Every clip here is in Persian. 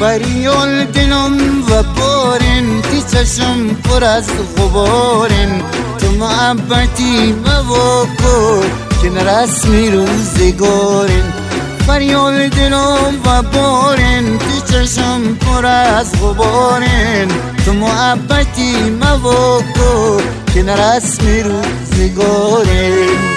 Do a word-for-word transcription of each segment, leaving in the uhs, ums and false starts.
فریال دلم و بارن، تی چشم پر از غبارن، تو محبتی مواکو که نرسمی روزگارن. فریال دلم و بارن، تی چشم پر از غبارن، تو محبتی مواکو که نرسمی روزگارن.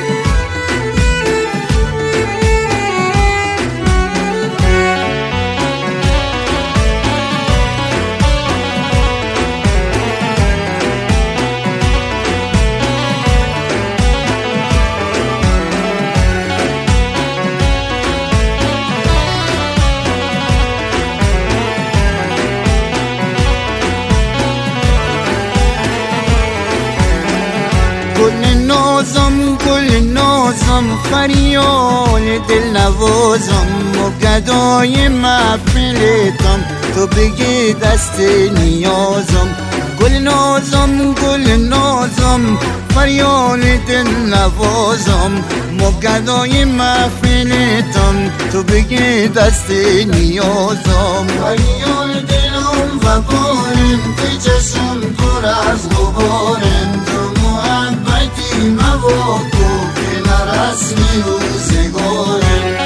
گل نازم گل نازم فریال دل نوازم، و گدای محفلتم تو بگی دست نیازم. گل نازم گل نازم فریال دل نوازم، و گدای محفلتم تو بگی دست نیازم. فریال دلم و بارم، تی چشم پر از غبارم، تو محبتی مواکو که نرسمی روزگارم.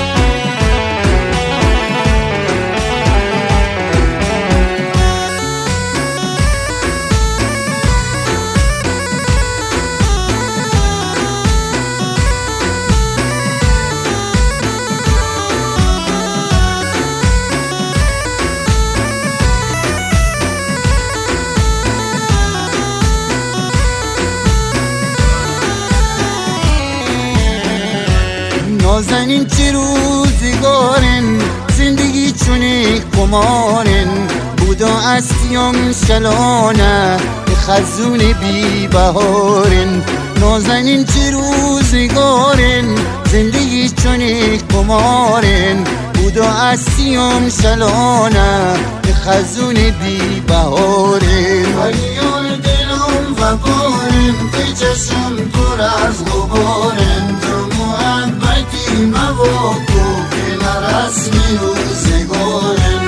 نازنین چه روزگارن، زندگی چونه کمارن، بودا استیم شلانه خزون بی بهارن. نازنین چه روزگارن، زندگی چونه کمارن، بودا استیم شلانه خزون بی بهارن. فریال دلم و بارم، تی چشم پر از غبارن، تو محبتی مواکو که نرسمی روزگارن.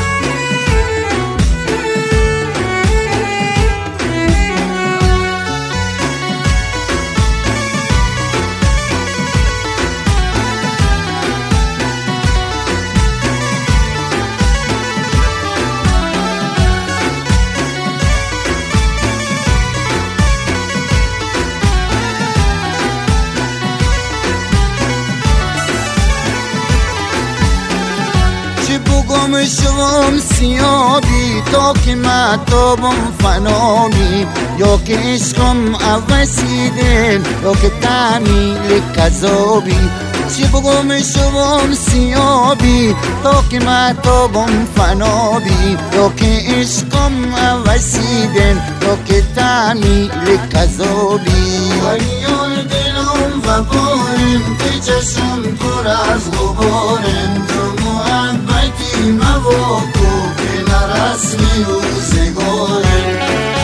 بگم شوم سیابی تا که مطابم فنامی، یا که عشقم عوضیدن یا که تعمیل کذابی. چی بگم شوم سیابی تا که مطابم فنابی، یا که عشقم عوضیدن یا که تعمیل کذابی. فریال دلم و بارم، تی چشم پر از غبارم، تو محبتی مواکو که نرسمی روزگارم.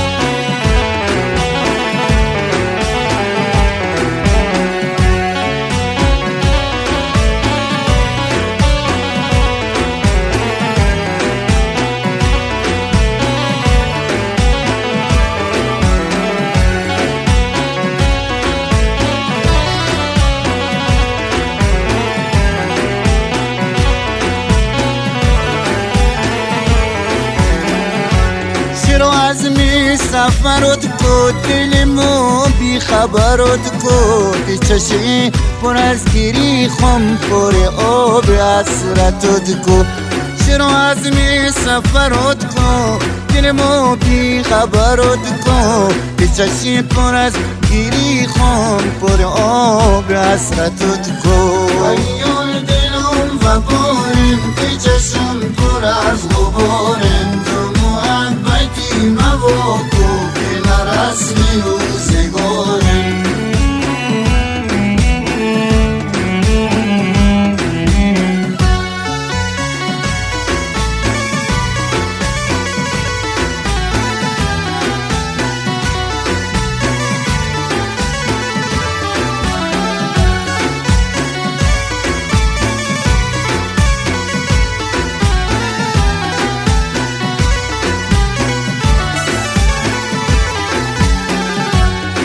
چرا عزم سفرت کو، دلمو بی خبرت کو، تی چشم پر از گری خم پر آب حسرتت کو. چرا عزم سفرت کو، دلمو بی خبرت کو، تی چشم پر از گری خم پر آب حسرتت کو. فریال دلم و بارم، تی چشم پر از غبارم، تو محبتی مواکو که نرسمی روزگارم.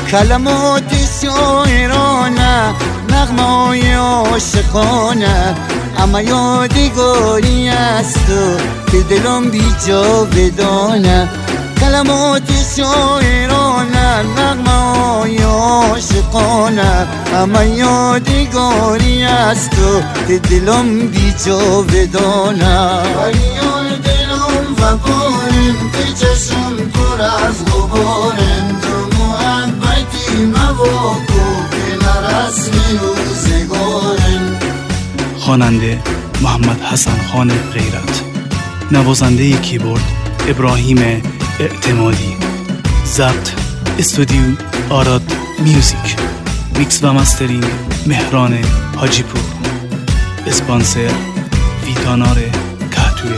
کلمات شاعرانه، نغمه‌های عاشقانه، اما یادگاری است و که دلم بی جا بدانه. کلمات شاعرانه، نغمه‌های عاشقانه، اما یادگاری است و که دلم بی جا بدانه. فریاد دلم و بارم که چشم پر از غبارم، تو محبتی مواکو که نرسمی روزگارم. خواننده محمد حسن خان غیرت، نوازنده کیبورد ابراهیم اعتمادی، ضبط استودیو آراد میوزیک، میکس و مسترینگ مهران حاجی پور، اسپانسر ویتانار کهتوی.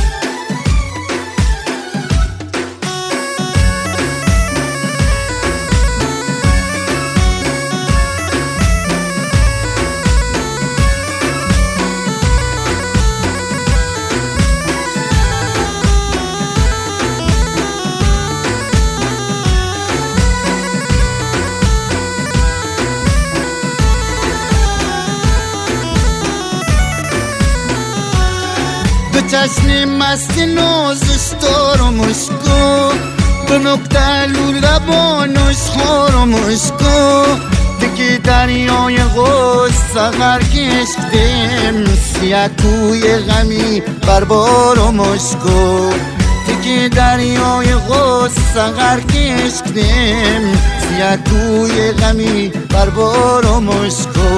دو چشم مست نازش دار و مشکو، دو نکته لبانش خار و مشکو، دیگه دریای غصه غر کشیدیم، سیاه کوی غمی بر بار و مشکو، دیگه دریای غصه غر کشیدیم، سیاه کوی غمی بر بار و مشکو.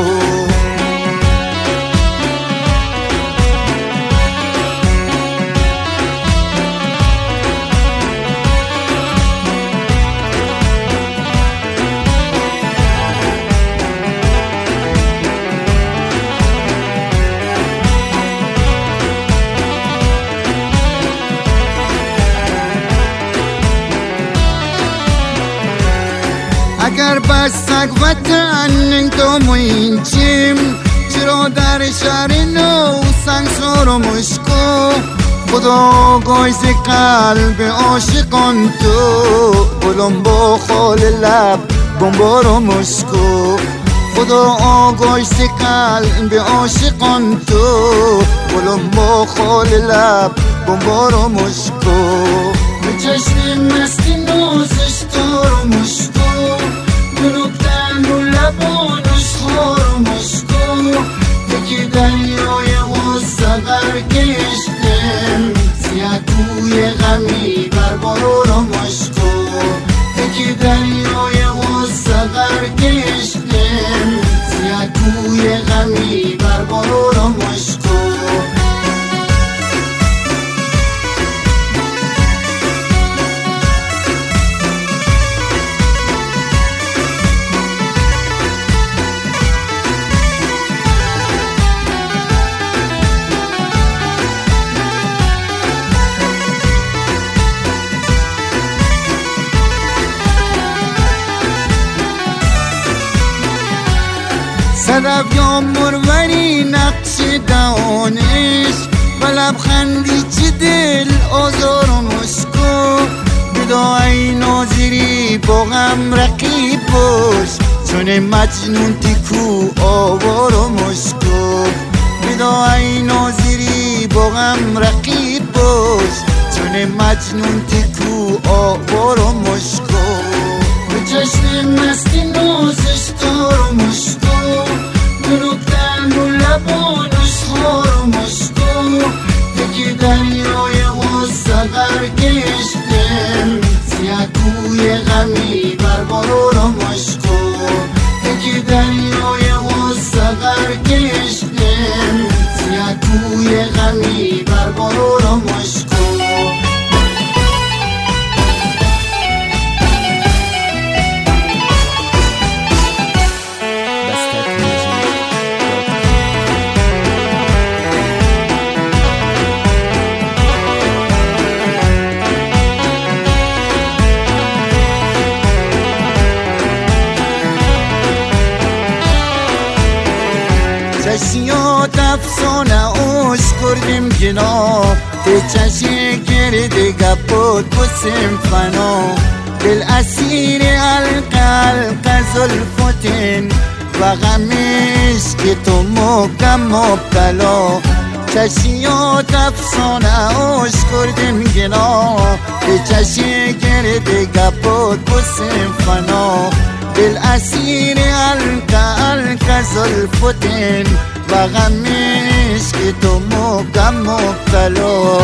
اگر بستک وطن تو موینچیم، چرا در شهر نو سنگسار و مشکو، خدا گایز قلب عاشقان تو، بلم با خال لب بمبار و مشکو، خدا آگایز قلب عاشقان تو، بلم با خال لب بمبار و مشکو. به چشم مستی نازش دار و مشکو، دروگتن و لبانش خار و مشکو، یکی دریای غصه غر کشیدیم، سیاه کوی غمی بر بار و مشکو، یکی دریای غصه غر کشیدیم، سیاه کوی غمی بر بار و مشکو. صدف یا مروری نقش دهانش، و لبخندی چه دل آزار و مشکو، بداعی ناظری با غم رقیب باش، چون مجنون تیکو آوار و مشکو، بداعی ناظری با غم رقیب باش، چون مجنون تیکو آوار و مشکو. به چشم مستی نازش دار و مشکو، دروگتن و لبانش خار و مشکو، یکی دریای غصه غر کشیدیم، سیاه کوی غمی بر بار و مشکو، یکی دریای غصه غر کشیدیم، سیاه کوی غمی بر بار و مشکو. چشیات افسانه اوش کردیم جنا، تی چشی گرده گپات بسیم فنا، دل اسیر حلقه حلقه زلفتن و غمش که تو محکم مبتلا چشیات افسانه اوش کردم گنا به چشی گرده گپات بسیم فنا دل اسیر حلقه حلقه زلفتن و غمش که تو محکم مبتلا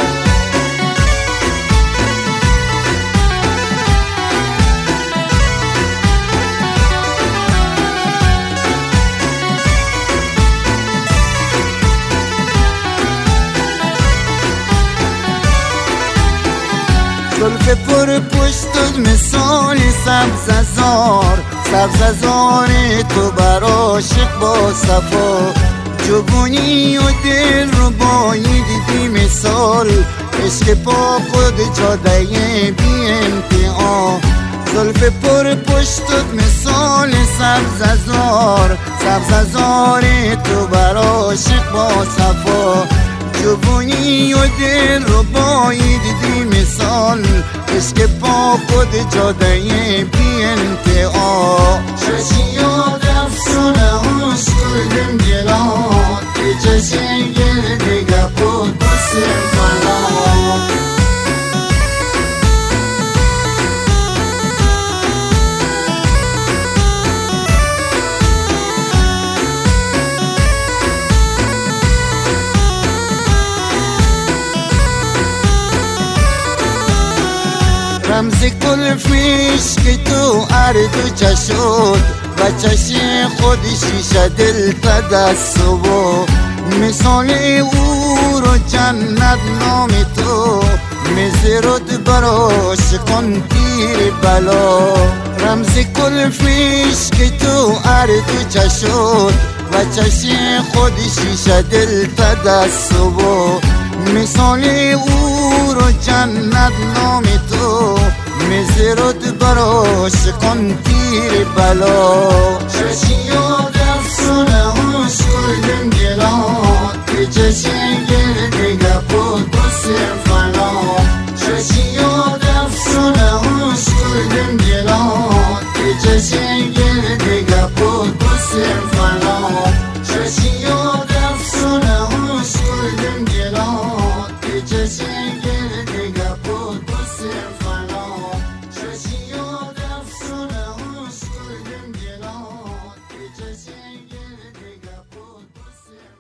زلف پر پشتت مثال سبززار سبززار تو بر عاشق با صفا جوونی و دل رو بایی دیدی مثال عشق پاک خود جاده بی امتحان زلف پر پشتت مثال سبززار سبززار تو بر عاشق با صفا جوونی و دل رو بایی دیدی مثال عشق پا خود جاده بی انتها چشیات افسانه هوش کردم گلان به چشی گرده گپات بسیم فنا رمز کلفیش که تو اردو چشد و چشی خودی شیشه دل تا دست و مثال او رو جنت نام تو مزرد براش کن تیر بلا رمز کلفیش که تو اردو چشد و چشی خودی شیشه دل تا دست و مثال او رو جنت نام تو مزرد براش کن تیر بلا چشیات افسانه هوش کردم گلان به چشی گرده گپات بسیم فنا چشیات افسانه هوش کردم گلان به چشی گرده گپات بسیم فنا چشیات